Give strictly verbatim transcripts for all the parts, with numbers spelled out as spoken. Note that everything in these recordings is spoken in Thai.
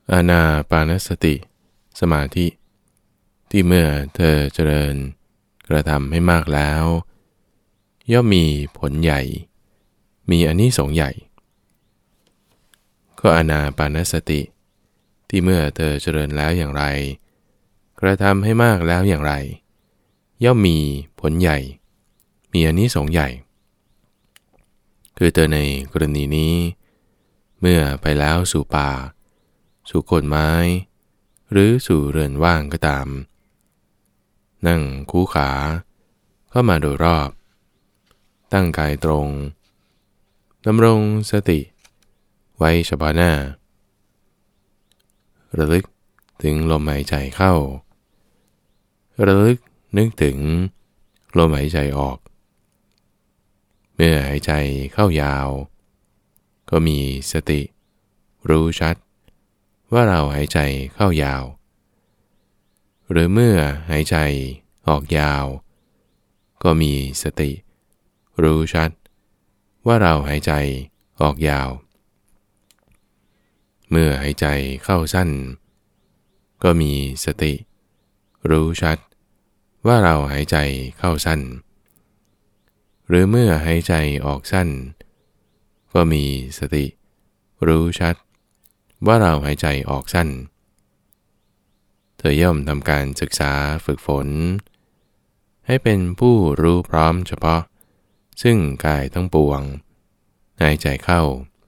อานาปานสติสมาธิที่เมื่อเธอเจริญกระทำให้มากแล้วย่อมมีผลใหญ่มีอานิสงส์ใหญ่ก็อานาปานสติที่เมื่อเธอเจริญแล้วอย่างไรกระทำให้มากแล้วอย่างไรย่อมมีผลใหญ่มีอานิสงส์ใหญ่คือเธอในกรณีนี้เมื่อไปแล้วสู่ป่าสู่โคนไม้หรือสู่เรือนว่างก็ตามนั่งคู่ขาเข้ามาโดยรอบตั้งกายตรงดำรงสติไว้เฉพาะหน้าระลึกถึงลมหายใจเข้าระลึกนึกถึงลมหายใจออกเมื่อหายใจเข้ายาวก็มีสติรู้ชัดว่าเราหายใจเข้ายาวหรือเมื่อหายใจออกยาวก็มีสติรู้ชัดว่าเราหายใจออกยาวเมื่อหายใจเข้าสั้นก็มีสติรู้ชัดว่าเราหายใจเข้าสั้นหรือเมื่อหายใจออกสั้นก็มีสติรู้ชัดว่าเราหายใจออกสั้นเธอย่อมทำการศึกษาฝึกฝนให้เป็นผู้รู้พร้อมเฉพาะซึ่งกายทั้งปวงหายใจเข้า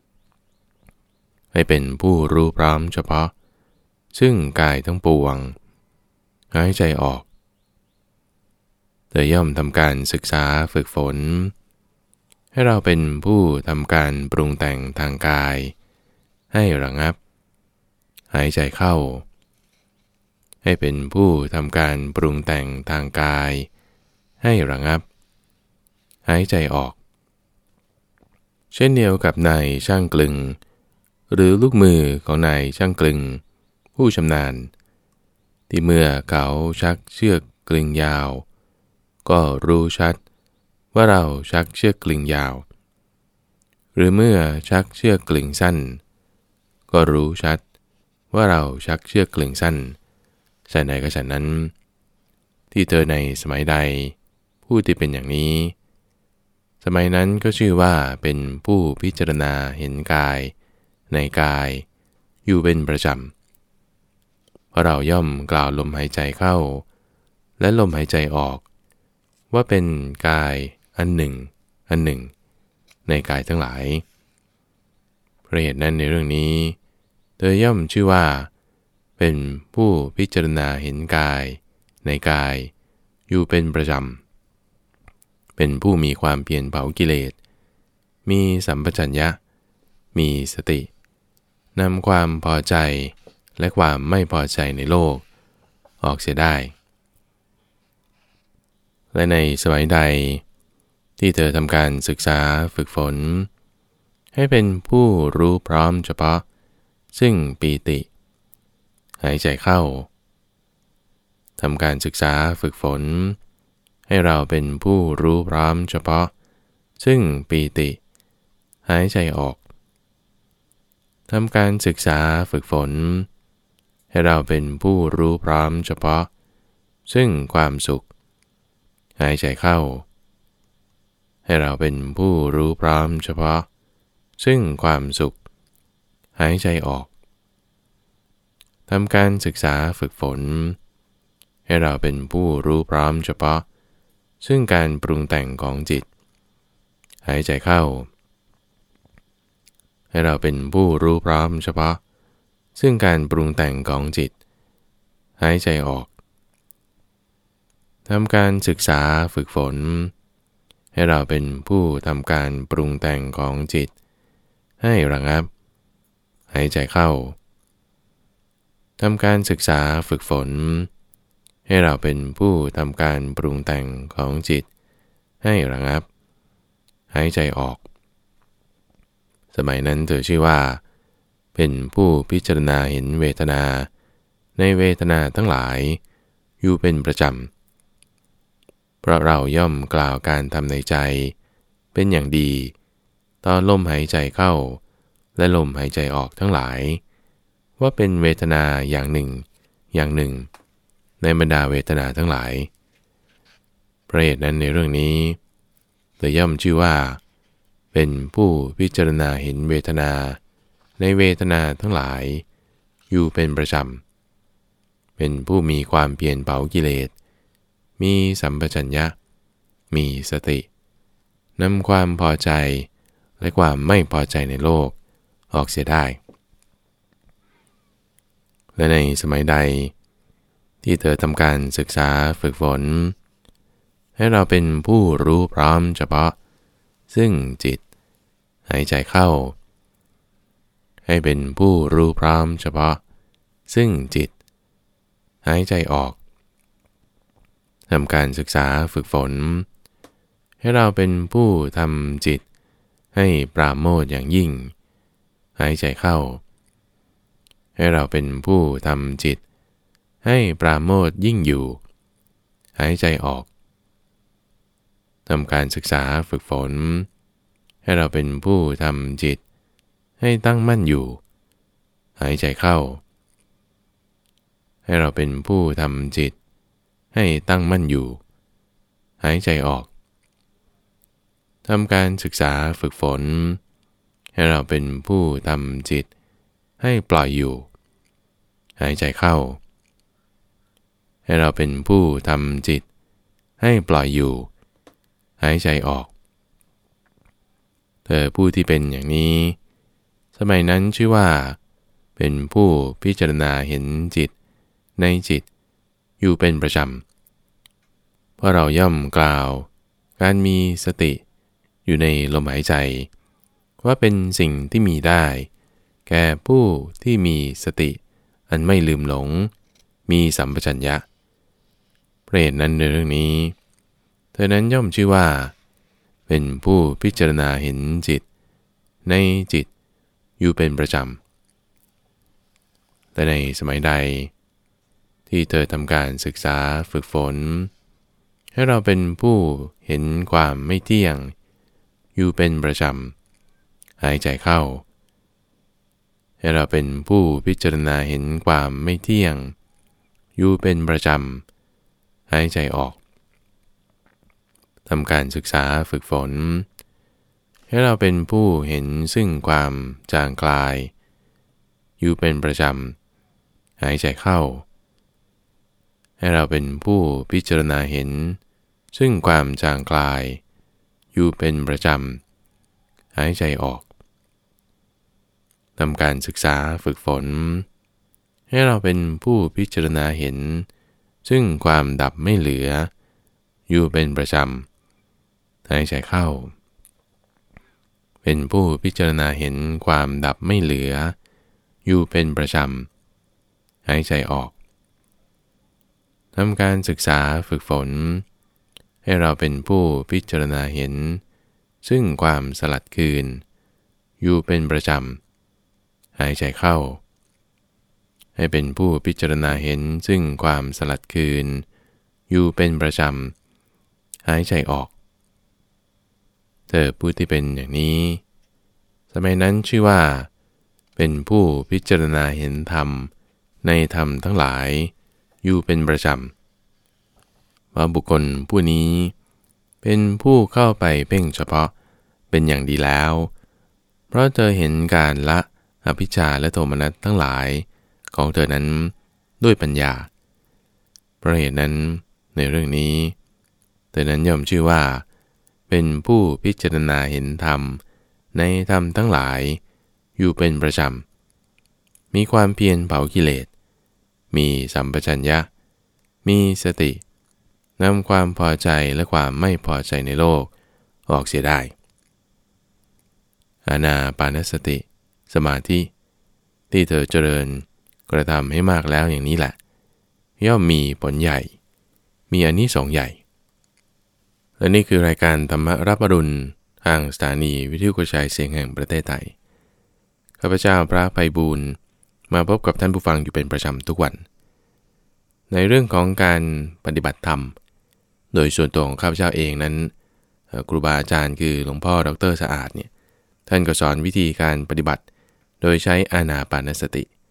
ให้เป็นผู้รู้พร้อมเฉพาะซึ่งกายทั้งปวงหายใจออกเธอย่อมทำการศึกษาฝึกฝนให้เราเป็นผู้ทำการปรุงแต่งทางกายให้ระงับหายใจเข้าให้เป็นผู้ทำการปรุงแต่งทางกายให้ระงับหายใจออกเช่นเดียวกับนายช่างกลึงหรือลูกมือของนายช่างกลึงผู้ชำนาญที่เมื่อเขาชักเชือกกลึงยาวก็รู้ชัดว่าเราชักเชือกกลึงยาวหรือเมื่อชักเชือกกลึงสั้นก็รู้ชัดว่าเราชักเชือกกลึงสั้นฉันใดก็ฉันนั้นที่เธอในสมัยใดผู้ที่เป็นอย่างนี้สมัยนั้นก็ชื่อว่าเป็นผู้พิจารณาเห็นกายในกายอยู่เป็นประจำเพราะเราย่อมกล่าวลมหายใจเข้าและลมหายใจออกว่าเป็นกายอันหนึ่งอันหนึ่งในกายทั้งหลายเพราะเหตุนั้นในเรื่องนี้เธอย่อมชื่อว่าเป็นผู้พิจารณาเห็นกายในกายอยู่เป็นประจำเป็นผู้มีความเพียรเผากิเลสมีสัมปชัญญะมีสตินำความพอใจและความไม่พอใจในโลกออกเสียได้และในสมัยใดที่เธอทำการศึกษาฝึกฝนให้เป็นผู้รู้พร้อมเฉพาะซึ่งปีติหายใจเข้าทำการศึกษาฝึกฝนให้เราเป็นผู้รู้พร้อมเฉพาะซึ่งปีติหายใจออกทำการศึกษาฝึกฝนให้เราเป็นผู้รู้พร้อมเฉพาะซึ่งความสุขหายใจเข้าให้เราเป็นผู้รู้พร้อมเฉพาะซึ่งความสุขหายใจออกทำการศึกษาฝึกฝนให้เราเป็นผู้รู้พร้อมเฉพาะซึ่งการปรุงแต่งของจิตหายใจเข้าให้เราเป็นผู้รู้พร้อมเฉพาะซึ่งการปรุงแต่งของจิตหายใจออกทำการศึกษาฝึกฝนให้เราเป็นผู้ทำการปรุงแต่งของจิตให้ระงับหายใจเข้าทำการศึกษาฝึกฝนให้เราเป็นผู้ทำการปรุงแต่งของจิตให้ระงับหายใจออกสมัยนั้นเธอชื่อว่าเป็นผู้พิจารณาเห็นเวทนาในเวทนาทั้งหลายอยู่เป็นประจำเพราะเราย่อมกล่าวการทำในใจเป็นอย่างดีตอนลมหายใจเข้าและลมหายใจออกทั้งหลายว่าเป็นเวทนาอย่างหนึ่งอย่างหนึ่งในบรรดาเวทนาทั้งหลายเพราะเหตุนั้นในเรื่องนี้เธอย่อมชื่อว่าเป็นผู้พิจารณาเห็นเวทนาในเวทนาทั้งหลายอยู่เป็นประจำเป็นผู้มีความเพียรเผากิเลสมีสัมปชัญญะมีสตินำความพอใจและความไม่พอใจในโลกออกเสียได้และในสมัยใดที่เธอทำการศึกษาฝึกฝนให้เราเป็นผู้รู้พร้อมเฉพาะซึ่งจิตหายใจเข้าให้เป็นผู้รู้พร้อมเฉพาะซึ่งจิตหายใจออกทำการศึกษาฝึกฝนให้เราเป็นผู้ทำจิตให้ปราโมทย์อย่างยิ่งหายใจเข้าให้เราเป็นผู้ทำจิตให้ปราโมทย์ยิ่งอยู่หายใจออกทำการศึกษาฝึกฝนให้เราเป็นผู้ทำจิตให้ตั้งมั่นอยู่หายใจเข้าให้เราเป็นผู้ทำจิตให้ตั้งมั่นอยู่หายใจออกทำการศึกษาฝึกฝนให้เราเป็นผู้ทำจิตให้ปล่อยอยู่หายใจเข้าให้เราเป็นผู้ทำจิตให้ปล่อยอยู่หายใจออกเธอผู้ที่เป็นอย่างนี้สมัยนั้นชื่อว่าเป็นผู้พิจารณาเห็นจิตในจิตอยู่เป็นประจำเพราะเราย่อมกล่าวการมีสติอยู่ในลมหายใจว่าเป็นสิ่งที่มีได้แก่ผู้ที่มีสติอันไม่ลืมหลงมีสัมปชัญญะเพราะเหตุนั้นในเรื่องนี้เธอนั้นย่อมชื่อว่าเป็นผู้พิจารณาเห็นจิตในจิตอยู่เป็นประจำแต่ในสมัยใดที่เธอทำการศึกษาฝึกฝนให้เราเป็นผู้เห็นความไม่เที่ยงอยู่เป็นประจำหายใจเข้าให้เราเป็นผู้พิจารณาเห็นความไม่เที่ยงอยู่เป็นประจำหายใจออกทำการศึกษาฝึกฝนให้เราเป็นผู้เห็นซึ่งความจางคลายอยู่เป็นประจำหายใจเข้าให้เราเป็นผู้พิจารณาเห็นซึ่งความจางคลายอยู่เป็นประจำหายใจออกทำการศึกษาฝึกฝนให้เราเป็นผู้พิจารณาเห็นซึ่งความดับไม่เหลืออยู่เป็นประจำหายใจเข้าเป็นผู้พิจารณาเห็นความดับไม่เหลืออยู่เป็นประจำหายใจออกทำการศึกษาฝึกฝนให้เราเป็นผู้พิจารณาเห็นซึ่งความสลัดคืนอยู่เป็นประจำหายใจเข้าให้เป็นผู้พิจารณาเห็นซึ่งความสลัดคืนอยู่เป็นประจำหายใจออกเธอผู้ที่เป็นอย่างนี้สมัยนั้นชื่อว่าเป็นผู้พิจารณาเห็นธรรมในธรรมทั้งหลายอยู่เป็นประจำว่าบุคคลผู้นี้เป็นผู้เข้าไปเพ่งเฉพาะเป็นอย่างดีแล้วเพราะเธอเห็นการละอภิชฌาและโทมนัสทั้งหลายของเธอนั้นด้วยปัญญาเพราะเหตุนั้นในเรื่องนี้เธอนั้นย่อมชื่อว่าเป็นผู้พิจารณาเห็นธรรมในธรรมทั้งหลายอยู่เป็นประจำมีความเพียรเผากิเลสมีสัมปชัญญะมีสตินำความพอใจและความไม่พอใจในโลกออกเสียได้อานาปานสติสมาธิที่เธอเจริญกระทำให้มากแล้วอย่างนี้แหละย่อมมีผลใหญ่มีอานิสงส์ใหญ่และนี่คือรายการธรรมรับอรุณทางสถานีวิทยุกระจายเสียงแห่งประเทศไทยข้าพเจ้าพระไพบูลย์มาพบกับท่านผู้ฟังอยู่เป็นประจำทุกวันในเรื่องของการปฏิบัติธรรมโดยส่วนตัวของข้าพเจ้าเองนั้นครูบาอาจารย์คือหลวงพ่อดร.สะอาดเนี่ยท่านก็สอนวิธีการปฏิบัติโดยใช้อานาปานสติ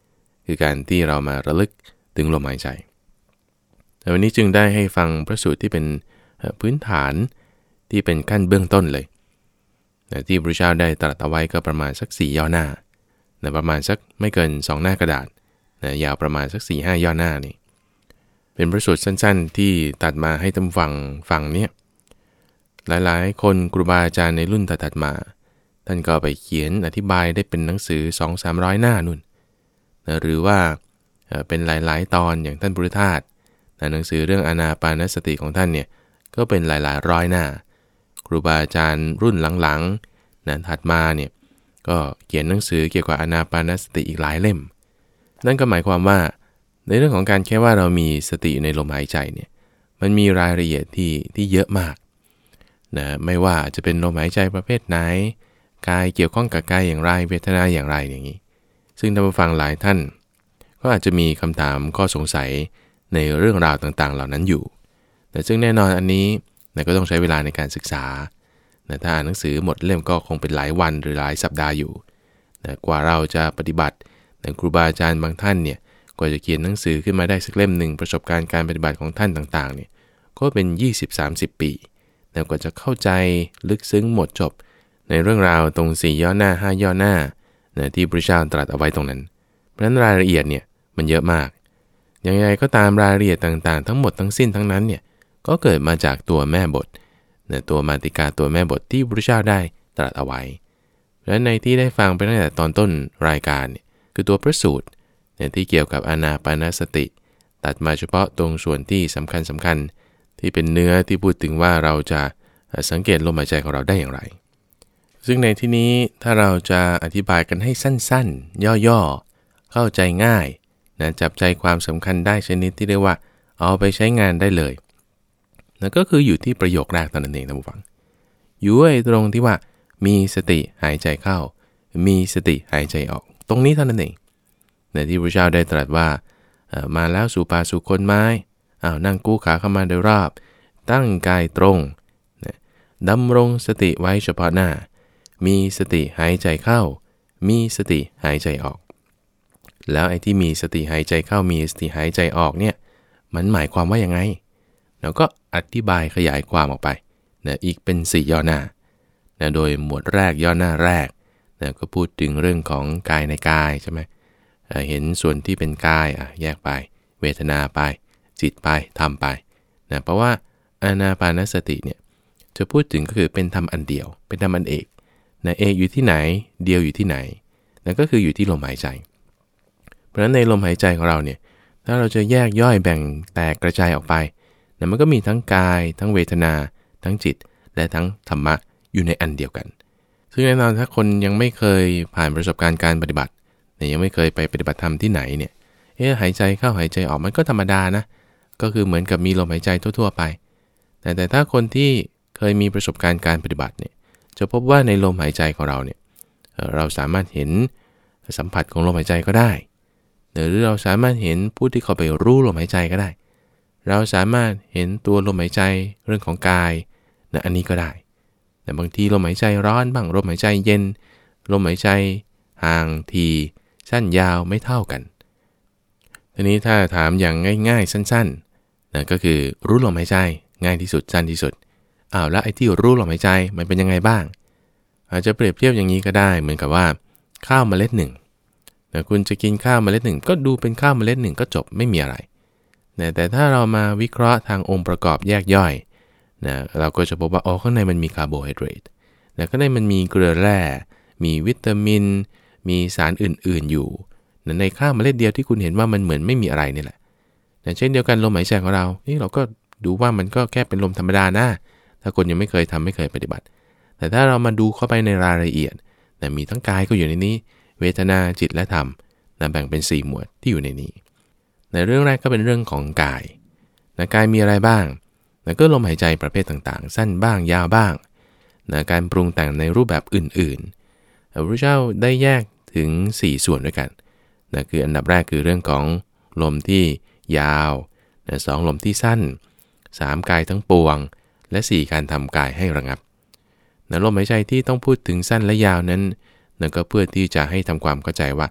คือการที่เรามาระลึกถึงลมหายใจแต่วันนี้จึงได้ให้ฟังพระสูตรที่เป็นพื้นฐานที่เป็นขั้นเบื้องต้นเลยที่พระเจ้าได้ตรัสเอาไว้ก็ประมาณสักสี่ย่อหน้าประมาณสักไม่เกินสองหน้ากระดาษยาวประมาณสัก สี่ห้า ย่อหน้านี่เป็นพระสูตรสั้นๆที่ตัดมาให้ท่านฟังฟังเนี่ยหลายๆคนครูบาอาจารย์ในรุ่นถัดๆมาท่านก็ไปเขียนอธิบายได้เป็นหนังสือ สองถึงสามร้อย หน้านู่นหรือว่าเป็นหลายๆตอนอย่างท่านพุทธทาสหนังสือเรื่องอานาปานสติของท่านเนี่ยก็เป็นหลายๆร้อยหน้าครูบาอาจารย์รุ่นหลังๆนั้นถัดมาเนี่ยก็เขียนหนังสือเกี่ยวกับอานาปานสติอีกหลายเล่มนั่นก็หมายความว่าในเรื่องของการแค่ว่าเรามีสติในลมหายใจเนี่ยมันมีรายละเอียดที่ที่เยอะมากนะไม่ว่าจะเป็นลมหายใจประเภทไหนกายเกี่ยวข้องกับกายอย่างไรเวทนาอย่างไรอย่างนี้ซึ่งท่านผู้ฟังหลายท่านก็อาจจะมีคำถามข้อสงสัยในเรื่องราวต่างๆเหล่านั้นอยู่แต่ซึ่งแน่นอนอันนี้นะก็ต้องใช้เวลาในการศึกษานะถ้าอ่านหนังสือหมดเล่มก็คงเป็นหลายวันหรือหลายสัปดาห์อยู่นะกว่าเราจะปฏิบัตินะครูบาอาจารย์บางท่านเนี่ยกว่าจะเขียนหนังสือขึ้นมาได้สักเล่มหนึ่งประสบการณ์การปฏิบัติของท่านต่างๆเนี่ยก็เป็น ยี่สิบถึงสามสิบ ปีนะกว่าจะเข้าใจลึกซึ้งหมดจบในเรื่องราวตรงสี่ย่อหน้าห้าย่อหน้านะที่พระเจ้าตรัสเอาไว้ตรงนั้นเพราะฉะนั้นรายละเอียดเนี่ยมันเยอะมากอย่างไรก็ตามรายละเอียดต่างๆทั้งหมดทั้งสิ้นทั้งนั้นเนี่ยก็เกิดมาจากตัวแม่บทนะตัวมาติกาตัวแม่บทที่พระเจ้าได้ตรัสเอาไว้และในที่ได้ฟังไปตั้งแต่ตอนต้นรายการเนี่ยคือตัวพระสูตรเนี่ยที่เกี่ยวกับอานาปานสติตัดมาเฉพาะตรงส่วนที่สำคัญสำคัญที่เป็นเนื้อที่พูดถึงว่าเราจะสังเกตลมหายใจของเราได้อย่างไรซึ่งในที่นี้ถ้าเราจะอธิบายกันให้สั้นๆย่อๆเข้าใจง่ายนะจับใจความสำคัญได้ชนิดที่เรียกว่าเอาไปใช้งานได้เลยนั่นก็คืออยู่ที่ประโยคแรกตอนนั้นเองท่านผู้ฟังอยู่ไอ้ตรงที่ว่ามีสติหายใจเข้ามีสติหายใจออกตรงนี้เท่านั้นเองในที่พระเจ้าได้ตรัสว่ามาแล้วสู่ป่าสู่คนไม้อ้าวนั่งกู้ขาเข้ามาโดยรอบตั้งกายตรงดำรงสติไว้เฉพาะหน้ามีสติหายใจเข้ามีสติหายใจออกแล้วไอ้ที่มีสติหายใจเข้ามีสติหายใจออกเนี่ยมันหมายความว่ายังไงเราก็อธิบายขยายความออกไปนะอีกเป็นสี่ย่อหน้านะโดยหมวดแรกย่อหน้าแรกนะก็พูดถึงเรื่องของกายในกายใช่ไหมเห็นส่วนที่เป็นกายอ่ะแยกไปเวทนาไปจิตไปธรรมไปนะเพราะว่าอานาปานสติเนี่ยจะพูดถึงก็คือเป็นธรรมอันเดียวเป็นธรรมอันเอกนะเอกอยู่ที่ไหนเดียวอยู่ที่ไหนนั่นก็คืออยู่ที่ลมหายใจเพราะฉะนั้นในลมหายใจของเราเนี่ยถ้าเราจะแยกย่อยแบ่งแตกกระจายออกไปนะมันก็มีทั้งกายทั้งเวทนาทั้งจิตและทั้งธรรมะอยู่ในอันเดียวกันซึ่งแน่นอนถ้าคนยังไม่เคยผ่านประสบการณ์การปฏิบัติเนี่ยยังไม่เคยไปปฏิบัติธรรมที่ไหนเนี่ยเอ๊ะหายใจเข้าหายใจออกมันก็ธรรมดานะก็คือเหมือนกับมีลมหายใจทั่วๆไปแต่แต่ถ้าคนที่เคยมีประสบการณ์การปฏิบัติเนี่ยจะพบว่าในลมหายใจของเราเนี่ยเราสามารถเห็นสัมผัสของลมหายใจก็ได้หรือเราสามารถเห็นผู้ที่เขาไปรู้ลมหายใจก็ได้เราสามารถเห็นตัวลมหายใจเรื่องของกายนะอันนี้ก็ได้แต่บางทีลมหายใจร้อนบ้างลมหายใจเย็นลมหายใจห่างทีสั้นยาวไม่เท่ากันทีนี้ถ้าถามอย่างง่ายๆสั้นๆนะก็คือรู้ลมหายใจง่ายที่สุดสั้นที่สุดอ้าวแล้วไอ้ที่รู้ลมหายใจมันเป็นยังไงบ้างอาจจะเปรียบเทียบอย่างนี้ก็ได้เหมือนกับว่าข้าวเมล็ดหนึ่งนะคุณจะกินข้าวเมล็ดหนึ่งก็ดูเป็นข้าวเมล็ดหนึ่งก็จบไม่มีอะไรนะแต่ถ้าเรามาวิเคราะห์ทางองค์ประกอบแยกย่อยนะเราก็จะพบว่าอ๋อข้างในมันมีคาร์โบไฮเดรตนะข้างในมันมีเกลือแร่มีวิตามินมีสารอื่นๆอยู่นะในข้าวเมล็ดเดียวที่คุณเห็นว่ามันเหมือนไม่มีอะไรนี่แหละนะเช่นเดียวกันลมหายใจของเรานี่เราก็ดูว่ามันก็แค่เป็นลมธรรมดานะถ้าคนยังไม่เคยทำไม่เคยปฏิบัติแต่ถ้าเรามาดูเข้าไปในรายละเอียดนะมีทั้งกายก็อยู่ในนี้เวทนาจิตและธรรมนะแบ่งเป็นสี่หมวดที่อยู่ในนี้ในเรื่องแรกก็เป็นเรื่องของกายนะกายมีอะไรบ้างนะก็ลมหายใจประเภทต่างๆสั้นบ้างยาวบ้างนะการปรุงแต่งในรูปแบบอื่นๆพระพุทธเจ้าได้แยกถึงสี่ส่วนด้วยกันนะคืออันดับแรกคือเรื่องของลมที่ยาวนะสองลมที่สั้นสามกายทั้งปวงและสี่การทำกายให้ระงับนะลมหายใจที่ต้องพูดถึงสั้นและยาวนั้นนั่นก็เพื่อที่จะให้ทำความเข้าใจว่า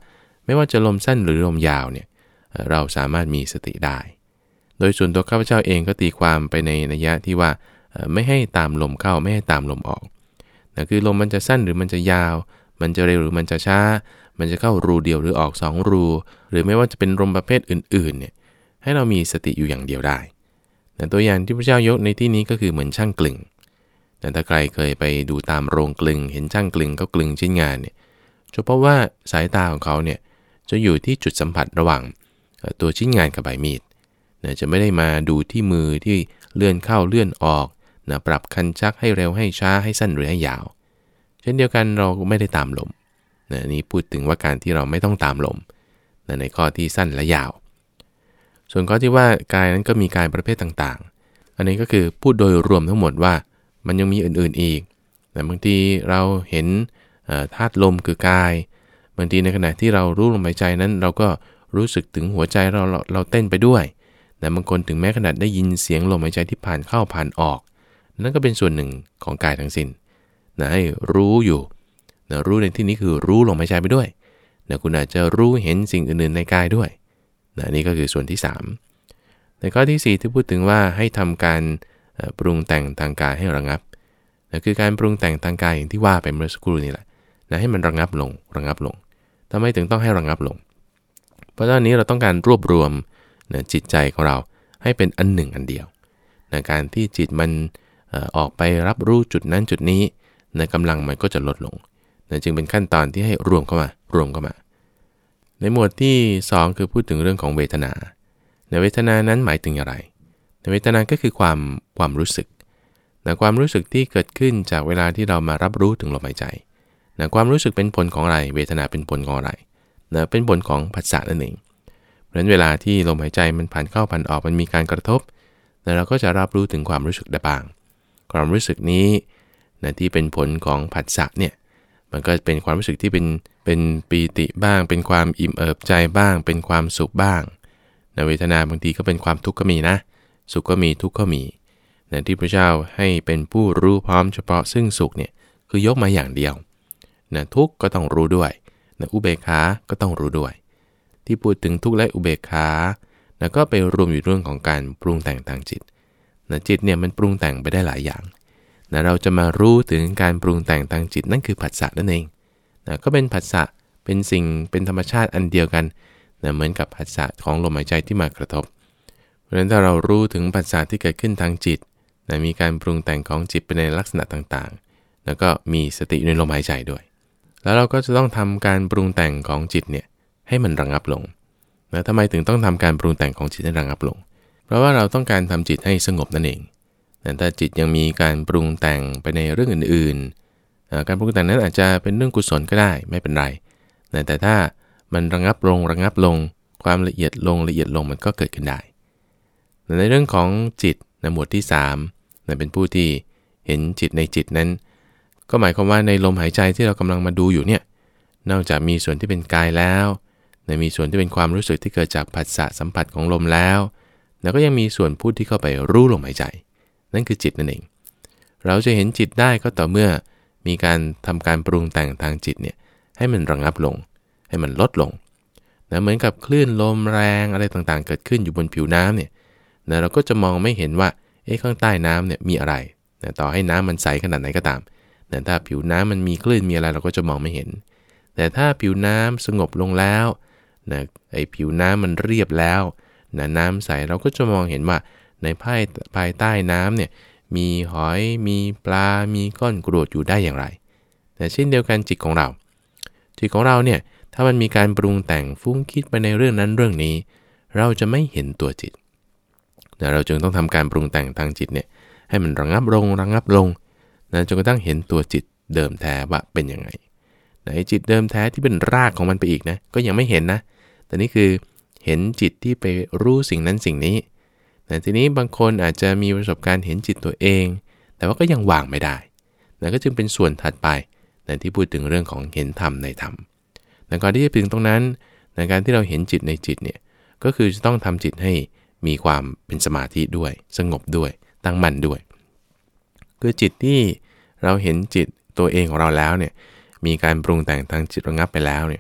ไม่ว่าจะลมสั้นหรือลมยาวเนี่ยเราสามารถมีสติได้โดยส่วนตัวข้าพเจ้าเองก็ตีความไปในนัยยะที่ว่าไม่ให้ตามลมเข้าไม่ให้ตามลมออกนะคือลมมันจะสั้นหรือมันจะยาวมันจะเร็วหรือมันจะช้ามันจะเข้ารูเดียวหรือออกสองรูหรือไม่ว่าจะเป็นลมประเภทอื่นๆเนี่ยให้เรามีสติอยู่อย่างเดียวได้แต่ตัวอย่างที่พระเจ้ายกในที่นี้ก็คือเหมือนช่างกลึงแต่ถ้าใครเคยไปดูตามโรงกลึงเห็นช่างกลึงเขากลึงชิ้นงานเนี่ยจะพบว่าสายตาของเขาเนี่ยจะอยู่ที่จุดสัมผัสระหว่างตัวชิ้นงานกับใบมีดนะจะไม่ได้มาดูที่มือที่เลื่อนเข้าเลื่อนออกนะปรับคันชักให้เร็วให้ช้าให้สั้นหรือให้ยาวเช่นเดียวกันเราก็ไม่ได้ตามลมนะนี่พูดถึงว่าการที่เราไม่ต้องตามลมนะในข้อที่สั้นและยาวส่วนข้อที่ว่ากายนั้นก็มีกายประเภทต่างๆอันนี้ก็คือพูดโดยรวมทั้งหมดว่ามันยังมีอื่นๆอีกแต่บางทีเราเห็นธาตุลมคือกายบางทีในขณะที่เรารู้ลมหายใจนั้นเราก็รู้สึกถึงหัวใจเราเราเราเต้นไปด้วยแต่บางคนถึงแม้ขนาดได้ยินเสียงลมหายใจที่ผ่านเข้าผ่านออกนั่นก็เป็นส่วนหนึ่งของกายทั้งสิ้นนะให้รู้อยู่นะรู้ในที่นี้คือรู้ลมหายใจไปด้วยนะคุณอาจจะรู้เห็นสิ่งอื่นๆในกายด้วยนะนี่ก็คือส่วนที่สามในข้อที่สี่ที่พูดถึงว่าให้ทำการปรุงแต่งทางกายให้ระงับนะคือการปรุงแต่งทางกายอย่างที่ว่าไปเมื่อสักครู่นี้แหละนะให้มันระงับลงระงับลงทำไมถึงต้องให้ระงับลงเพราะตอนนี้เราต้องการรวบรวมนะจิตใจของเราให้เป็นอันหนึ่งอันเดียวนะการที่จิตมันออกไปรับรู้จุดนั้นจุดนี้นะกำลังมันก็จะลดลงนะจึงเป็นขั้นตอนที่ให้รวมเข้ามารวมเข้ามาในหมวดที่สองคือพูดถึงเรื่องของเวทนาในเวทนานั้นหมายถึงอะไรในเวทนาก็คือความความรู้สึกนะความรู้สึกที่เกิดขึ้นจากเวลาที่เรามารับรู้ถึงลมหายใจนะความรู้สึกเป็นผลของอะไรเวทนาเป็นผลของอะไรนะเป็นผลของผัสสะนั่นเองเพราะฉะนั้นเวลาที่ลมหายใจมันผ่านเข้าผ่านออกมันมีการกระทบนะเราก็จะรับรู้ถึงความรู้สึกได้บ้างความรู้สึกนี้นะที่เป็นผลของผัสสะเนี่ยมันก็เป็นความรู้สึกที่เป็นเป็นปีติบ้างเป็นความอิ่มเอิบใจบ้างเป็นความสุขบ้างนะเวทนาบางทีก็เป็นความทุกข์ก็มีนะสุขก็มีทุกข์ก็มีนะที่พระเจ้าให้เป็นผู้รู้พร้อมเฉพาะซึ่งสุขเนี่ยคือยกมาอย่างเดียวนะทุกข์ก็ต้องรู้ด้วยนะอุเบกขาก็ต้องรู้ด้วยที่พูดถึงทุกข์และอุเบกขานะก็ไปรวมอยู่เรื่องของการปรุงแต่งทางจิตนะจิตเนี่ยมันปรุงแต่งไปได้หลายอย่างนะเราจะมารู้ถึงการปรุงแต่งทางจิตนั่นคือผัสสะนั่นเองนะก็เป็นผัสสะเป็นสิ่งเป็นธรรมชาติอันเดียวกันนะเหมือนกับผัสสะของลมหายใจที่มากระทบเพราะฉะนั้นถ้าเรารู้ถึงผัสสะที่เกิดขึ้นทางจิตนะมีการปรุงแต่งของจิตไปในลักษณะต่างๆแล้วก็มีสติในลมหายใจด้วยแล้วเราก็จะต้องทำการปรุงแต่งของจิตเนี่ยให้มันระงับลงนะทำไมถึงต้องทำการปรุงแต่งของจิตให้ระงับลงเพราะว่าเราต้องการทำจิตให้สงบนั่นเองแต่ถ้าจิตยังมีการปรุงแต่งไปในเรื่องอื่นๆการปรุงแต่งนั้นอาจจะเป็นเรื่องกุศลก็ได้ไม่เป็นไรแต่ถ้ามันระงับลงระงับลงความละเอียดลงละเอียดลงมันก็เกิดขึ้นได้ในเรื่องของจิตในหมวดที่สามเป็นผู้ที่เห็นจิตในจิตนั้นก็หมายความว่าในลมหายใจที่เรากำลังมาดูอยู่เนี่ยนอกจากมีส่วนที่เป็นกายแล้วมีส่วนที่เป็นความรู้สึกที่เกิดจากผัสสะสัมผัสของลมแล้วแล้วก็ยังมีส่วนพูดที่เข้าไปรู้ลมหายใจนั่นคือจิตนั่นเองเราจะเห็นจิตได้ก็ต่อเมื่อมีการทำการปรุงแต่งทางจิตเนี่ยให้มันระงับลงให้มันลดลงนะเหมือนกับคลื่นลมแรงอะไรต่างๆเกิดขึ้นอยู่บนผิวน้ำเนี่ยนะเราก็จะมองไม่เห็นว่าเอ๊ะข้างใต้น้ำเนี่ยมีอะไรนะต่อให้น้ำมันใสขนาดไหนก็ตามแต่ถ้าผิวน้ำมันมีคลื่นมีอะไรเราก็จะมองไม่เห็นแต่ถ้าผิวน้ำสงบลงแล้วนะไอ้ผิวน้ำมันเรียบแล้วนะน้ำใสเราก็จะมองเห็นว่าในภายภายใต้น้ำเนี่ยมีหอยมีปลามีก้อนกรวดอยู่ได้อย่างไรแต่เช่นเดียวกันจิตของเราจิตของเราเนี่ยถ้ามันมีการปรุงแต่งฟุ้งคิดไปในเรื่องนั้นเรื่องนี้เราจะไม่เห็นตัวจิตนะเราจึงต้องทำการปรุงแต่งทางจิตเนี่ยให้มันระงับลงระงับลงนะจนกระทั่งเห็นตัวจิตเดิมแท้ว่าเป็นยังไงไหนจิตเดิมแท้ที่เป็นรากของมันไปอีกนะก็ยังไม่เห็นนะแต่นี่คือเห็นจิตที่ไปรู้สิ่งนั้นสิ่งนี้แต่ทีนี้บางคนอาจจะมีประสบการณ์เห็นจิตตัวเองแต่ว่าก็ยังวางไม่ได้นะก็จึงเป็นส่วนถัดไปนะที่พูดถึงเรื่องของเห็นธรรมในธรรมแต่ก่อนที่จะถึงตรงนั้นในการที่เราเห็นจิตในจิตเนี่ยก็คือจะต้องทำจิตให้มีความเป็นสมาธิด้วยสงบด้วยตั้งมั่นด้วยคือจิตที่เราเห็นจิตตัวเองของเราแล้วเนี่ยมีการปรุงแต่งทางจิตระงับไปแล้วเนี่ย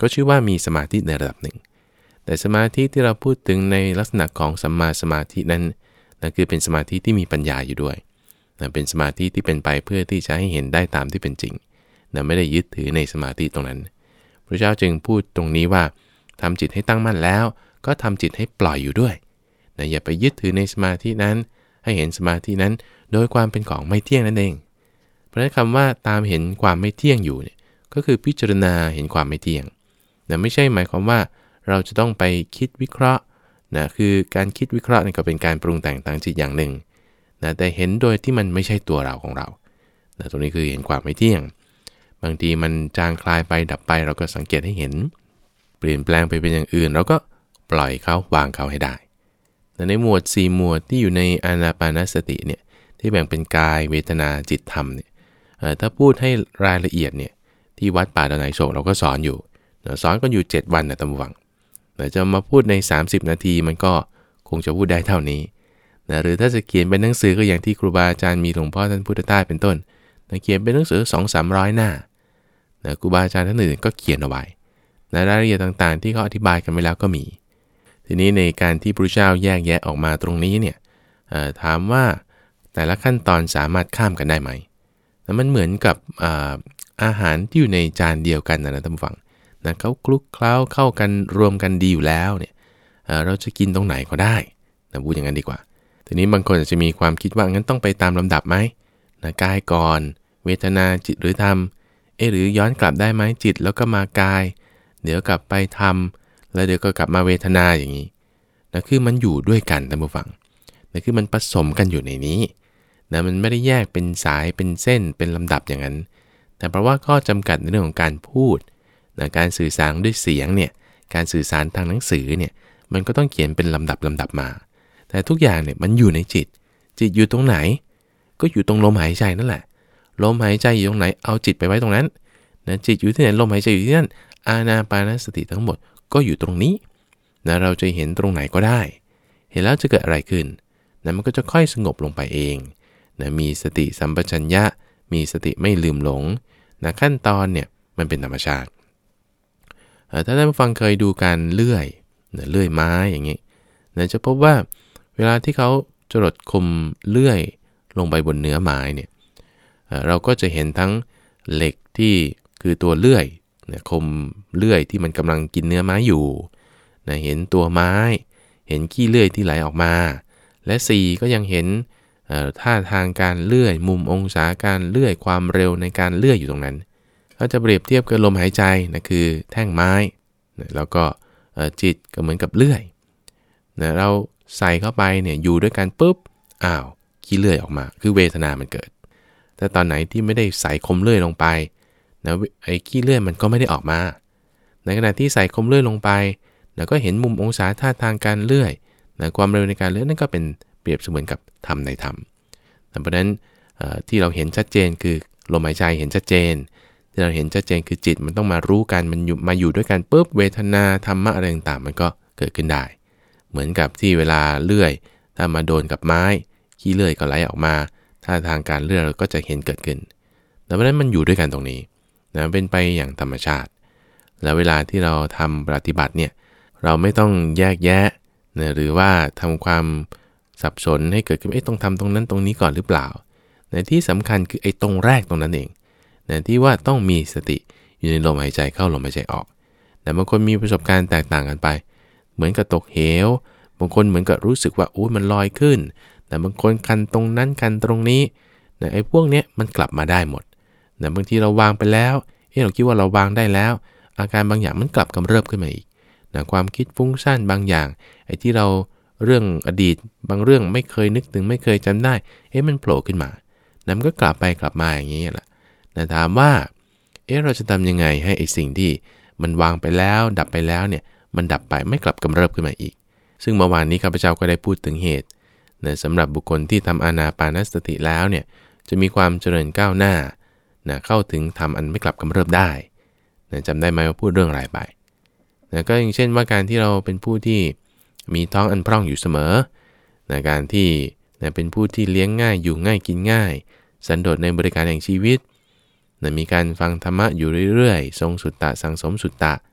ก็ชื่อว่ามีสมาธิในระดับหนึ่งแต่สมาธิที่เราพูดถึงในลักษณะของสัมมาสมาธินั้นนั่นคือเป็นสมาธิที่มีปัญญาอยู่ด้วยนะเป็นสมาธิที่เป็นไปเพื่อที่จะให้เห็นได้ตามที่เป็นจริงนะไม่ได้ยึดถือในสมาธิตรงนั้นพระเจ้าจึงพูดตรงนี้ว่าทำจิตให้ตั้งมั่นแล้วก็ทำจิตให้ปล่อยอยู่ด้วยนะอย่าไปยึดถือในสมาธินั้นให้เห็นสมาธินั้นโดยความเป็นของไม่เที่ยงนั่นเองเพราะฉะนั้นคำว่าตามเห็นความไม่เที่ยงอยู่เนี่ยก็คือพิจารณาเห็นความไม่เที่ยงนะไม่ใช่หมายความว่าเราจะต้องไปคิดวิเคราะห์นะคือการคิดวิเคราะห์นี่ก็เป็นการปรุงแต่งทางจิตอย่างหนึ่งนะแต่เห็นโดยที่มันไม่ใช่ตัวเราของเรานะตรงนี้คือเห็นความไม่เที่ยงบางทีมันจางคลายไปดับไปเราก็สังเกตให้เห็นเปลี่ยนแปลงไปเป็นอย่างอื่นเราก็ปล่อยเขาวางเขาให้ได้แต่ในหมวดสี่หมวดที่อยู่ในอานาปานสติเนี่ยที่แบ่งเป็นกายเวทนาจิตธรรมเนี่ยถ้าพูดให้รายละเอียดเนี่ยที่วัดป่าดอนไหโศกเราก็สอนอยู่สอนกันอยู่เจ็ดวันนะตามวังแต่จะมาพูดในสามสิบนาทีมันก็คงจะพูดได้เท่านี้นะหรือถ้าจะเขียนเป็นหนังสือก็อย่างที่ครูบาอาจารย์มีหลวงพ่อท่านพุทธทาสเป็นต้นนะเขียนเป็นหนังสือ สองถึงสามร้อย หน้านะครูบาอาจารย์ท่านอื่นก็เขียนเอาไว้นะรายละเอียดต่างๆที่เขาอธิบายกันไว้แล้วก็มีทีนี้ในการที่พระเจ้าแยกแยะออกมาตรงนี้เนี่ยถามว่าแต่ละขั้นตอนสามารถข้ามกันได้ไหมนะมันเหมือนกับอาอาหารที่อยู่ในจานเดียวกันนะท่านผู้ฟังนะเขาคลุกเคล้าเข้ากันรวมกันดีอยู่แล้วเนี่ย เ, เราจะกินตรงไหนก็ได้นะพูดอย่างนั้นดีกว่าทีนี้บางคนอาจจะมีความคิดว่างั้นต้องไปตามลำดับไหมนะกายก่อนเวทนาจิตหรือธรรมเอหรือย้อนกลับได้ไหมจิตแล้วก็มากายเดี๋ยวกลับไปธรรมแล้วเดี๋ยวก็กลับมาเวทนาอย่างนี้นะคือมันอยู่ด้วยกันท่านผู้ฟังนะคือมันผสมกันอยู่ในนี้นะมันไม่ได้แยกเป็นสายเป็นเส้นเป็นลำดับอย่างนั้นแต่เพราะว่าข้อจำกัดในเรื่องของการพูดนะการสื่อสารด้วยเสียงเนี่ยการสื่อสารทางหนังสือเนี่ยมันก็ต้องเขียนเป็นลำดับลำดับมาแต่ทุกอย่างเนี่ยมันอยู่ในจิตจิตอยู่ตรงไหนก็อยู่ตรงลมหายใจนั่นแหละลมหายใจอยู่ตรงไหนเอาจิตไปไว้ตรงนั้นนะจิตอยู่ที่ไหนลมหายใจอยู่ที่นั่นอานาปานสติทั้งหมดก็อยู่ตรงนี้นะเราจะเห็นตรงไหนก็ได้เห็นแล้วจะเกิดอะไรขึ้นนะมันก็จะค่อยสงบลงไปเองนะมีสติสัมปชัญญะมีสติไม่ลืมหลงนะขั้นตอนเนี่ยมันเป็นธรรมชาติถ้าท่านผู้ฟังเคยดูการเลื่อยนะเลื่อยไม้อย่างนี้นะจะพบว่าเวลาที่เขาจรดคมเลื่อยลงไปบนเนื้อไม้เนี่ยเราก็จะเห็นทั้งเหล็กที่คือตัวเลื่อยนะคมเลื่อยที่มันกำลังกินเนื้อไม้อยู่นะเห็นตัวไม้เห็นขี้เลื่อยที่ไหลออกมาและสี่ก็ยังเห็นท่าทางการเลื่อยมุมองศาการเลื่อยความเร็วในการเลื่อยอยู่ตรงนั้นถ้าจะเปรียบเทียบกับลมหายใจนะคือแท่งไม้นะแล้วก็จิตก็เหมือนกับเลื่อยนะเราใส่เข้าไปเนี่ยอยู่ด้วยกันปุ๊บอ้าวขี้เลื่อยออกมาคือเวทนามันเกิดแต่ตอนไหนที่ไม่ได้ใส่คมเลื่อยลงไปนะไอ้ขี้เลื่อยมันก็ไม่ได้ออกมาในขณะที่ใส่คมเลื่อยลงไปนะก็เห็นมุมองศาท่าทางการเลื่อยนะความเร็วในการเลื่อยนั่นก็เป็นเปรียบเสมือนกับธรรมในธรรมเพราะฉะนั้นที่เราเห็นชัดเจนคือลมหายใจเห็นชัดเจนที่เราเห็นชัดเจนคือจิตมันต้องมารู้กันมันอยู่มาอยู่ด้วยกันปุ๊บเวทนาธรรมะอะไรต่างๆมันก็เกิดขึ้นได้เหมือนกับที่เวลาเลื่อยถ้ามาโดนกับไม้ขี้เลื่อยก็ไหลออกมาท่าทางการเลื่อยเราก็จะเห็นเกิดขึ้นเพราะฉะนั้นมันอยู่ด้วยกันตรงนี้นะเป็นไปอย่างธรรมชาติแล้วเวลาที่เราทำปฏิบัติเนี่ยเราไม่ต้องแยกแยะนะหรือว่าทำความสับสนให้เกิดขึ้นเอ๊ะต้องทำตรงนั้นตรงนี้ก่อนหรือเปล่านะที่สำคัญคือไอ้ตรงแรกตรงนั้นเองนะที่ว่าต้องมีสติอยู่ในลมหายใจเข้าลมหายใจออกแต่บางคนมีประสบการณ์แตกต่างกันไปเหมือนกับตกเหวบางคนเหมือนกับรู้สึกว่าโอ้ยมันลอยขึ้นแต่บางคนคันตรงนั้นคันตรงนี้นะไอ้พวกเนี้ยมันกลับมาได้หมดนะบางทีเราวางไปแล้วเอ๊ะเราคิดว่าเราวางได้แล้วอาการบางอย่างมันกลับกำเริบขึ้นมาอีกนะความคิดฟุ้งซ่านบางอย่างไอ้ที่เราเรื่องอดีตบางเรื่องไม่เคยนึกถึงไม่เคยจำได้เอ๊ะมันโผล่ขึ้นมานะมันก็กลับไปกลับมาอย่างนี้แหละแต่ถามว่าเอ๊ะเราจะทำยังไงให้ไอ้สิ่งที่มันวางไปแล้วดับไปแล้วเนี่ยมันดับไปไม่กลับกำเริบขึ้นมาอีกซึ่งเมื่อวานนี้ข้าพเจ้าก็ได้พูดถึงเหตุนะสำหรับบุคคลที่ทำอานาปานสติแล้วเนี่ยจะมีความเจริญก้าวหน้านะเข้าถึงทำอันไม่กลับกำเริบได้นะจำได้ไหมว่าพูดเรื่องอะไรไปนะก็อย่างเช่นว่าการที่เราเป็นผู้ที่มีท้องอันพร่องอยู่เสมอนะการที่นะเป็นผู้ที่เลี้ยงง่ายอยู่ง่ายกินง่ายสันโดษในบริการแห่งชีวิตนะมีการฟังธรรมะอยู่เรื่อยๆทรงสุตตะสังสมสุตตะ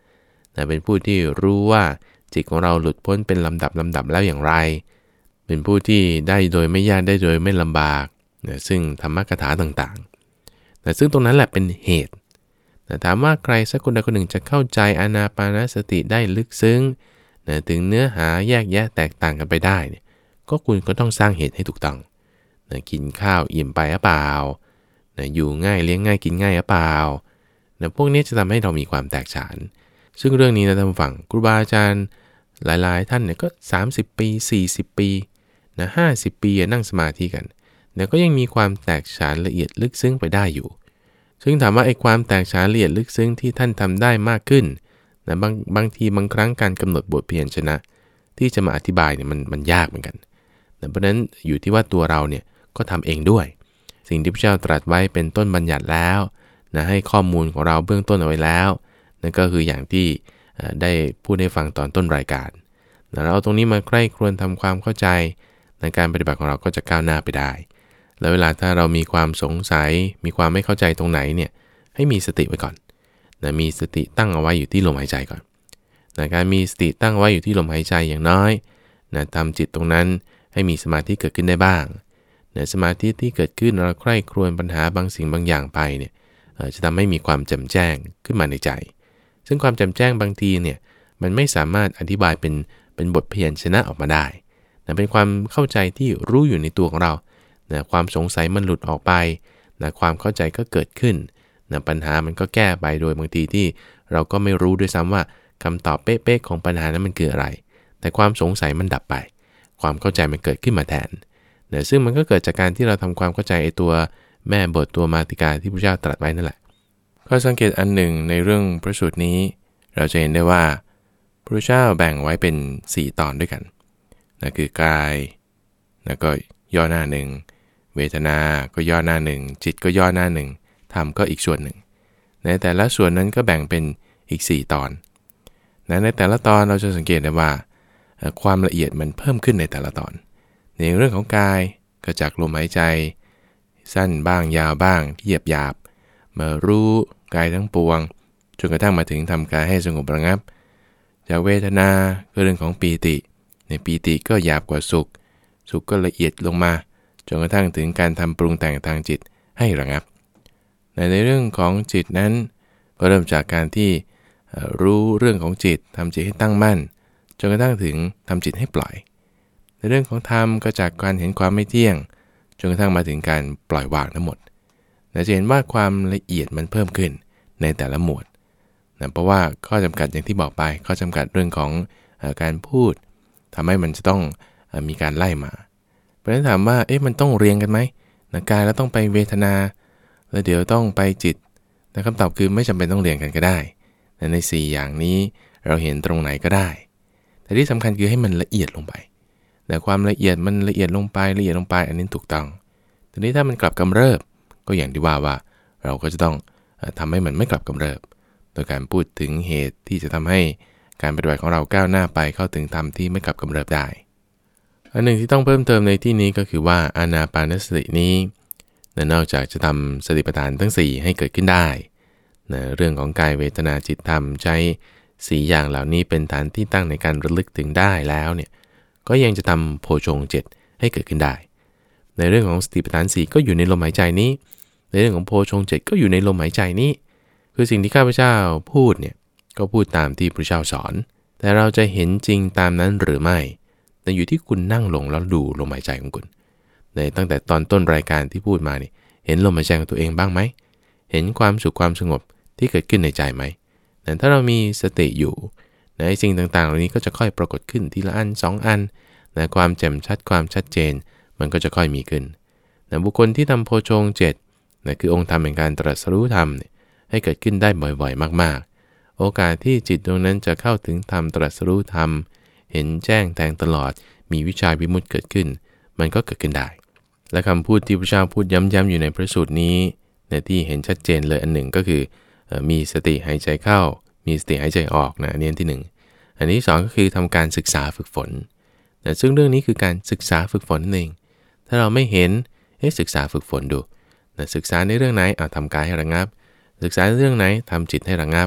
นะเป็นผู้ที่รู้ว่าจิตของเราหลุดพ้นเป็นลำดับลำดับแล้วอย่างไรเป็นผู้ที่ได้โดยไม่ยากได้โดยไม่ลำบากนะซึ่งธรรมกถาต่างๆนะซึ่งตรงนั้นแหละเป็นเหตุนะถามว่าใครสักคนใดคนหนึ่งจะเข้าใจอานาปานสติได้ลึกซึ้งนะถึงเนื้อหาแยกแยะแตกต่างกันไปได้เนี่ยก็คุณก็ต้องสร้างเหตุให้ถูกต้องนะกินข้าวอิ่มไปหรือเปล่านะอยู่ง่ายเลี้ยงง่ายกินง่ายหรือเปล่านะพวกนี้จะทำให้เรามีความแตกฉานซึ่งเรื่องนี้นะท่านผู้ฟังครูบาอาจารย์หลายๆท่านเนี่ยก็สามสิบปีสี่สิบปีนะห้าสิบปีนั่งสมาธิกันแต่ก็ยังมีความแตกฉานละเอียดลึกซึ้งไปได้อยู่ซึ่งถามว่าไอ้ความแตกฉานละเอียดลึกซึ้งที่ท่านทำได้มากขึ้นนะบางบางทีบางครั้งการกำหนดบทเพียรชนะที่จะมาอธิบายเนี่ยมันมันยากเหมือนกันนะเพราะฉะนั้นอยู่ที่ว่าตัวเราเนี่ยก็ทำเองด้วยสิ่งที่พระเจ้าตรัสไว้เป็นต้นบัญญัติแล้วนะให้ข้อมูลของเราเบื้องต้นเอาไว้แล้วนั่นก็คืออย่างที่ได้พูดให้ฟังตอนต้นรายการนะเราเอาตรงนี้มาใกล้ครวญทำความเข้าใจในการปฏิบัติของเราก็จะก้าวหน้าไปได้แล้วเวลาถ้าเรามีความสงสัยมีความไม่เข้าใจตรงไหนเนี่ยให้มีสติไว้ก่อนนะมีสติตั้งเอาไว้อยู่ที่ลมหายใจก่อนนะการมีสติตั้งไว้อยู่ที่ลมหายใจอย่างน้อยนะทำจิตตรงนั้นให้มีสมาธิเกิดขึ้นได้บ้างนะสมาธิที่เกิดขึ้นเราใคร่ครวญปัญหาบางสิ่งบางอย่างไปเนี่ยจะทำให้มีความแจ่มแจ้งขึ้นมาในใจซึ่งความแจ่มแจ้งบางทีเนี่ยมันไม่สามารถอธิบายเป็นเป็นบทพยัญชนะออกมาได้นะเป็นความเข้าใจที่รู้อยู่ในตัวของเรานะความสงสัยมันหลุดออกไปนะความเข้าใจก็เกิดขึ้นนะปัญหามันก็แก้ไปโดยบางทีที่เราก็ไม่รู้ด้วยซ้ำว่าคำตอบเป๊ะๆของปัญหานั้นมันคืออะไรแต่ความสงสัยมันดับไปความเข้าใจมันเกิดขึ้นมาแทนนะซึ่งมันก็เกิดจากการที่เราทำความเข้าใจไอ้ตัวแม่บทตัวมาติกาที่พระเจ้าตรัสไว้นั่นแหละข้อสังเกตอันหนึ่งในเรื่องพระสูตรนี้เราจะเห็นได้ว่าพระเจ้าแบ่งไว้เป็นสี่ตอนด้วยกันนั่นคือกายแล้วก็ย่อหน้าหนึ่งเวทนาก็ย่อหน้าหนึ่งจิตก็ย่อหน้าหนึ่งธรรมก็อีกส่วนหนึ่งในแต่ละส่วนนั้นก็แบ่งเป็นอีกสี่ตอนนะในแต่ละตอนเราจะสังเกตได้ว่าความละเอียดมันเพิ่มขึ้นในแต่ละตอนในเรื่องของกายก็จากลมหายใจสั้นบ้างยาวบ้างเหยียบหยาบมารู้กายทั้งปวงจนกระทั่งมาถึงทำกายให้สงบระงับจากเวทนาก็เรื่องของปีติในปีติก็หยาบกว่าสุขสุขก็ละเอียดลงมาจนกระทั่งถึงการทำปรุงแต่งทางจิตให้ระงับในในเรื่องของจิตนั้นก็เริ่มจากการที่รู้เรื่องของจิตทำจิตให้ตั้งมั่นจนกระทั่งถึงทำจิตให้ปล่อยในเรื่องของธรรมก็จากการเห็นความไม่เที่ยงจนกระทั่งมาถึงการปล่อยวางทั้งหมดเราจะเห็นว่าความละเอียดมันเพิ่มขึ้นในแต่ละหมวดนะเพราะว่าข้อจำกัดอย่างที่บอกไปข้อจำกัดเรื่องของเอ่อการพูดทำให้มันจะต้องเอ่อมีการไล่มาเพราะฉะนั้นถามว่าเอ๊ะมันต้องเรียงกันไหมนะกายแล้วต้องไปเวทนาแล้วเดี๋ยวต้องไปจิตแต่คำตอบคือไม่จำเป็นต้องเรียงกันก็ได้ในสี่อย่างนี้เราเห็นตรงไหนก็ได้แต่ที่สำคัญคือให้มันละเอียดลงไปแต่ความละเอียดมันละเอียดลงไปละเอียดลงไปอันนี้ถูกต้องทีนี้ถ้ามันกลับกำเริบก็อย่างที่ว่าว่าเราก็จะต้องทำให้มันไม่กลับกำเริบโดยการพูดถึงเหตุที่จะทำให้การปฏิบัติของเราก้าวหน้าไปเข้าถึงธรรมที่ไม่กลับกำเริบได้อันหนึ่งที่ต้องเพิ่มเติมในที่นี้ก็คือว่าอานาปานสตินี้นอกจากจะทำสติปัฏฐานทั้งสี่ให้เกิดขึ้นได้นะเรื่องของกายเวทนาจิตธรรมใช้สี่อย่างเหล่านี้เป็นฐานที่ตั้งในการระลึกถึงได้แล้วเนี่ยก็ยังจะทำโพชงเจ็ดให้เกิดขึ้นได้ในเรื่องของสติปัฏฐานสี่ก็อยู่ในลมหายใจนี้ในเรื่องของโพชงเจ็ดก็อยู่ในลมหายใจนี้คือสิ่งที่ข้าพเจ้าพูดเนี่ยก็พูดตามที่พระเจ้าสอนแต่เราจะเห็นจริงตามนั้นหรือไม่แต่อยู่ที่คุณนั่งลงแล้วดูลมหายใจของคุณในตั้งแต่ตอนต้นรายการที่พูดมานี่เห็นลมหายใจของตัวเองบ้างไหมเห็นความสุขความสงบที่เกิดขึ้นในใจไหมแต่ถ้าเรามีสติอยู่ในสิ่งต่างๆเหล่านี้ก็จะค่อยปรากฏขึ้นทีละอันสองอันนะความแจ่มชัดความชัดเจนมันก็จะค่อยมีขึ้นนะบุคคลที่ทำโพชงเจ็ดนะคือองค์ธรรมแห่งการตรัสรู้ธรรมเนี่ยให้เกิดขึ้นได้บ่อยๆมากๆโอกาสที่จิตดวงนั้นจะเข้าถึงธรรมตรัสรู้ธรรมเห็นแจ้งแทงตลอดมีวิชาวิมุตติเกิดขึ้นมันก็เกิดขึ้นได้และคำพูดที่พระเจ้าพูดย้ำๆอยู่ในพระสูตรนี้ในที่เห็นชัดเจนเลยอันหนึ่งก็คือมีสติหายใจเข้ามีสติหายใจออกนะอันนี้ที่หนึ่งอันที่สองก็คือทำการศึกษาฝึกฝนแต่ซึ่งเรื่องนี้คือการศึกษาฝึกฝนนั่นเองถ้าเราไม่เห็นเอ๊ะศึกษาฝึกฝนดูนะศึกษาในเรื่องไหนเอาทำกายให้ระงับศึกษาในเรื่องไหนทำจิตให้ระงับ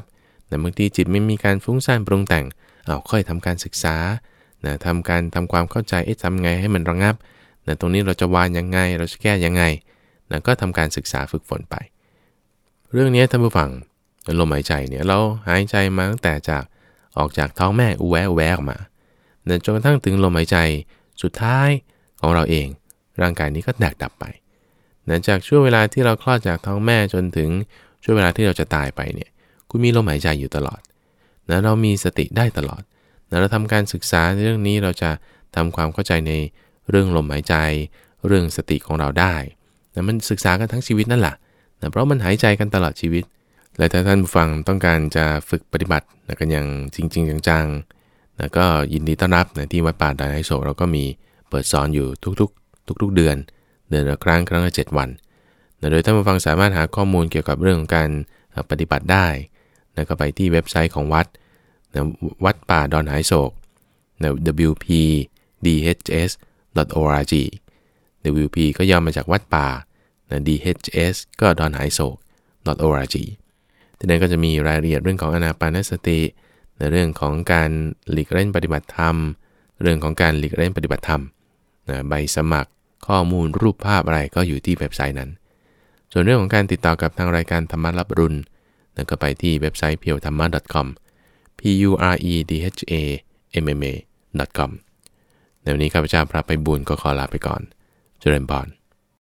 แต่บางทีจิตไม่มีการฟุ้งซ่านปรุงแต่งเอาค่อยทำการศึกษานะทำการทำความเข้าใจเอ๊ะทำไงให้มันระงับนะตรงนี้เราจะวางยังไงเราจะแก้ยังไงนะก็ทำการศึกษาฝึกฝนไปเรื่องนี้ท่านผู้ฟังลมหายใจเนี่ยเราหายใจมาตั้งแต่จากออกจากท้องแม่อุแวะอุแวะออกมานะจนกระทั่งถึงลมหายใจสุดท้ายของเราเองร่างกายนี้ก็แตกดับไปนะจากช่วงเวลาที่เราคลอดจากท้องแม่จนถึงช่วงเวลาที่เราจะตายไปเนี่ยคุณมีลมหายใจอยู่ตลอดนะเรามีสติได้ตลอดนะเราทำการศึกษาในเรื่องนี้เราจะทำความเข้าใจในเรื่องลมหายใจเรื่องสติของเราได้นะมันศึกษากันทั้งชีวิตนั่นแหละนะเพราะมันหายใจกันตลอดชีวิตและถ้าท่านผู้ฟังต้องการจะฝึกปฏิบัตินะกันอย่างจริงๆจังๆนะก็ยินดีต้อนรับนะที่วัดป่าดอยไฮโศกเราก็มีเปิดสอนอยู่ทุกๆทุกๆเดือนเดือนละครั้งครั้งละเจ็ดวันนะโดยท่านผู้ฟังสามารถหาข้อมูลเกี่ยวกับเรื่องของการปฏิบัติได้นะก็ไปที่เว็บไซต์ของวัดนะวัดป่าดอนหายโศกนะ ดับเบิลยู พี ดี เอช เอส ดอท โอ อาร์ จี ดับเบิลยู พี ก็ย่อมาจากวัดป่านะ ดี เอช เอส ก็ดอนหายโศก .org ที่นั่นก็จะมีรายละเอียดเรื่องของอานาปานสติในเรื่องของการหลีกเล่นปฏิบัติธรรมเรื่องของการหลีกเล่นปฏิบัติธรรมนะใบสมัครข้อมูลรูปภาพอะไรก็อยู่ที่เว็บไซต์นั้นส่วนเรื่องของการติดต่อกับทางรายการธรรมะรับรุ่นนะก็ไปที่เว็บไซต์ เพียวธรรมะ .com p u r e d h a m m a .com ในวันนี้ข้าพเจ้าพระไพบูลย์ก็ขอลาไปก่อนเจริญพร